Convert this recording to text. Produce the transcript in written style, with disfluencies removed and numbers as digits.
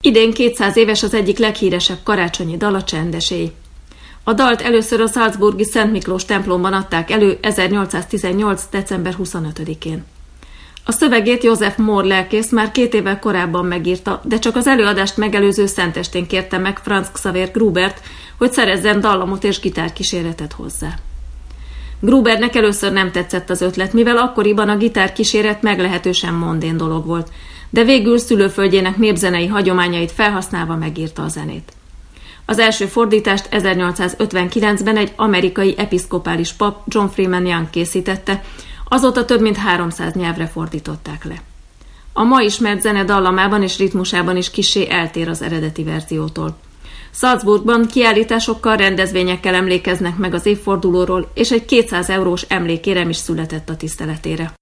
Idén 200 éves az egyik leghíresebb karácsonyi dal, a Csendesély. A dalt először a salzburgi Szent Miklós templomban adták elő 1818. december 25-én. A szövegét Joseph Mohr lelkész már 2 évvel korábban megírta, de csak az előadást megelőző szentestén kérte meg Franz Xaver Grubert, hogy szerezzen dallamot és gitárkíséretet hozzá. Grubernek először nem tetszett az ötlet, mivel akkoriban a gitárkíséret meglehetősen mondén dolog volt, de végül szülőföldjének népzenei hagyományait felhasználva megírta a zenét. Az első fordítást 1859-ben egy amerikai episzkopális pap, John Freeman Young készítette, azóta több mint 300 nyelvre fordították le. A ma ismert zene dallamában és ritmusában is kissé eltér az eredeti verziótól. Salzburgban kiállításokkal, rendezvényekkel emlékeznek meg az évfordulóról, és egy 200 eurós emlékérem is született a tiszteletére.